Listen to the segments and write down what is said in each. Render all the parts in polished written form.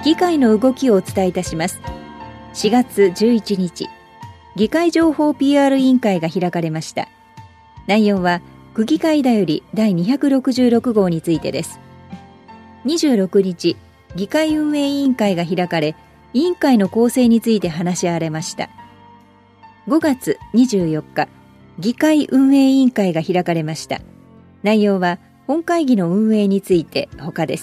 議会の動きをお伝えいたします。4月11日、議会情報 PR 委員会が開かれました。内容は区議会だより第266号についてです。26日、議会運営委員会が開かれ、委員会の構成について話し合われました。5月24日、議会運営委員会が開かれました。内容は本会議の運営について他です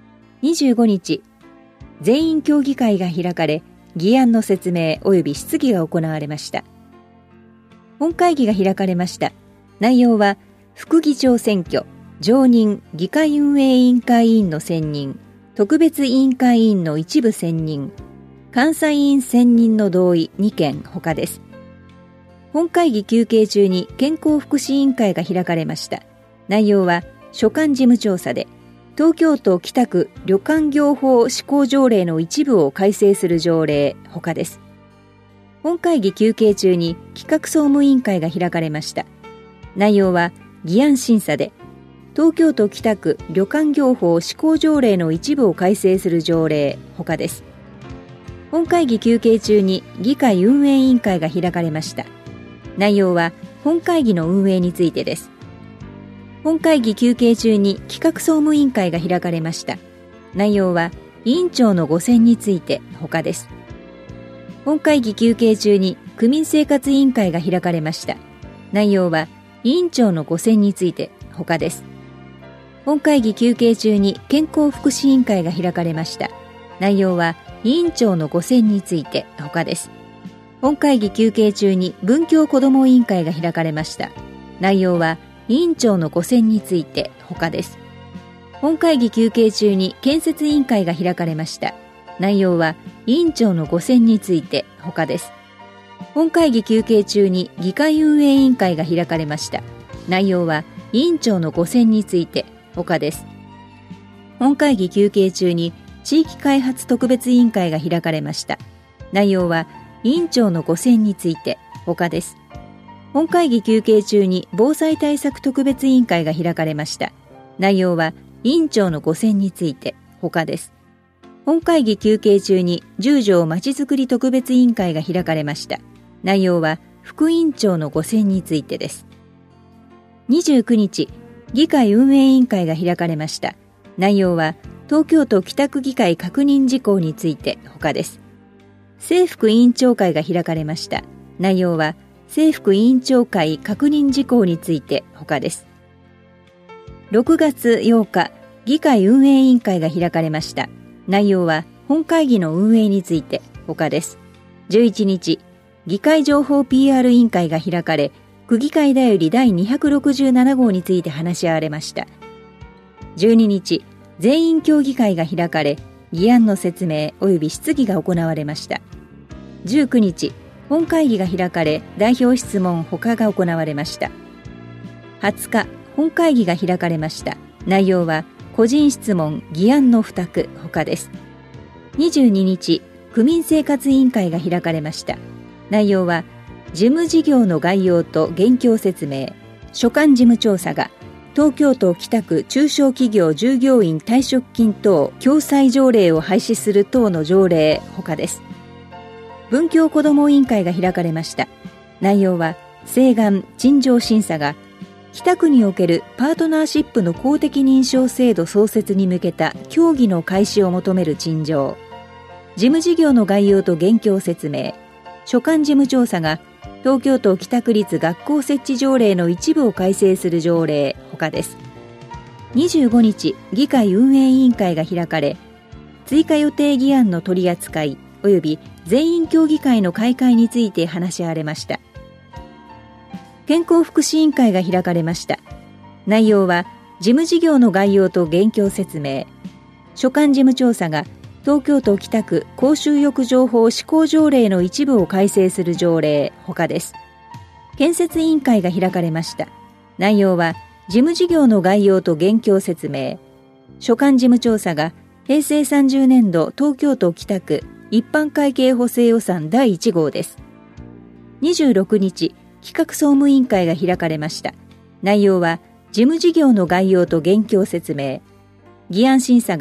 。25日、全員協議会が開かれ、議案の説明及び質疑が行われました。本会議が開かれました。内容は副議長選挙、常任議会運営委員会委員の選任、特別委員会委員の一部選任、監査委員選任の同意2件他です。本会議休憩中に健康福祉委員会が開かれました。内容は所管事務調査で、東京都北区旅館業法施行条例の一部を改正する条例他です。本会議休憩中に企画総務委員会が開かれました。内容は議案審査で、東京都北区旅館業法施行条例の一部を改正する条例他です。本会議休憩中に議会運営委員会が開かれました。内容は本会議の運営についてです。本会議休憩中に企画総務委員会が開かれました。内容は委員長のご選について他です。本会議休憩中に区民生活委員会が開かれました。内容は委員長のご選について他です。本会議休憩中に健康福祉委員会が開かれました。内容は委員長のご選について他です。本会議休憩中に文教子ども委員会が開かれました。内容は委員長のご選について他です。本会議休憩中に建設委員会が開かれました。内容は委員長のご選について他です。本会議休憩中に議会運営委員会が開かれました。内容は委員長のご選について他です。本会議休憩中に地域開発特別委員会が開かれました。内容は委員長のご選について他です。本会議休憩中に防災対策特別委員会が開かれました。内容は委員長のご選について他です。本会議休憩中に十条まちづくり特別委員会が開かれました。内容は副委員長のご選についてです。29日、議会運営委員会が開かれました。内容は東京都北区議会確認事項について他です。正副委員長会が開かれました。内容は正副委員長会確認事項について他です。6月8日、議会運営委員会が開かれました。内容は本会議の運営について他です。11日、議会情報 PR 委員会が開かれ、区議会だより第267号について話し合われました。12日、全員協議会が開かれ、議案の説明及び質疑が行われました。19日、本会議が開かれ、代表質問他が行われました。20日、本会議が開かれました。内容は個人質問、議案の付託他です。22日、区民生活委員会が開かれました。内容は事務事業の概要と現況説明、所管事務調査が東京都北区中小企業従業員退職金等共済条例を廃止する等の条例他です。文教子ども委員会が開かれました。内容は請願・陳情審査が北区におけるパートナーシップの公的認証制度創設に向けた協議の開始を求める陳情、事務事業の概要と現況説明、所管事務調査が東京都北区立学校設置条例の一部を改正する条例他です。25日、議会運営委員会が開かれ、追加予定議案の取り扱い及び全員協議会の開会について話し合われました。健康福祉委員会が開かれました。内容は事務事業の概要と現況説明、所管事務調査が東京都北区公衆浴場法施行条例の一部を改正する条例他です。建設委員会が開かれました。内容は事務事業の概要と現況説明、所管事務調査が平成30年度東京都北区一般会計補正予算第1号です。26日、企画総務委員会が開かれました。内容は事務事業の概要と現況説明、議案審査が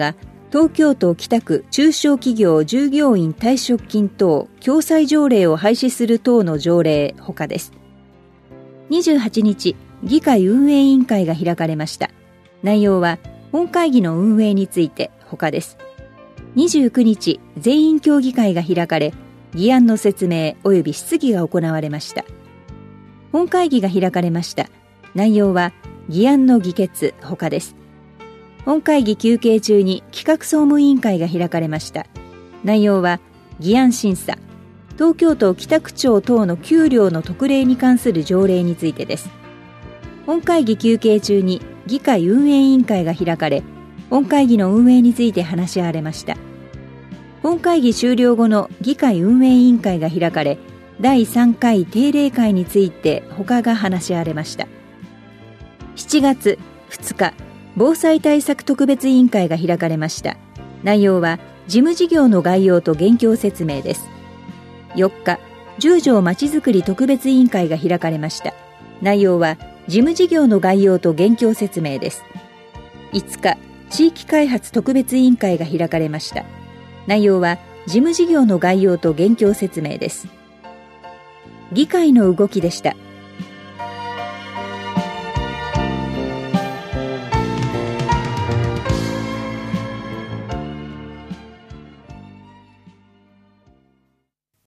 東京都北区中小企業従業員退職金等共済条例を廃止する等の条例ほかです。28日、議会運営委員会が開かれました。内容は本会議の運営についてほかです。29日、全員協議会が開かれ、議案の説明及び質疑が行われました。本会議が開かれました。内容は議案の議決ほかです。本会議休憩中に企画総務委員会が開かれました。内容は議案審査、東京都北区長等の給料の特例に関する条例についてです。本会議休憩中に議会運営委員会が開かれ、本会議の運営について話し合われました。本会議終了後の議会運営委員会が開かれ、第3回定例会について他が話し合われました。7月2日、防災対策特別委員会が開かれました。内容は事務事業の概要と現況説明です。4日、10条まちづくり特別委員会が開かれました。内容は事務事業の概要と現況説明です。5日、地域開発特別委員会が開かれました。内容は事務事業の概要と現況説明です。議会の動きでした。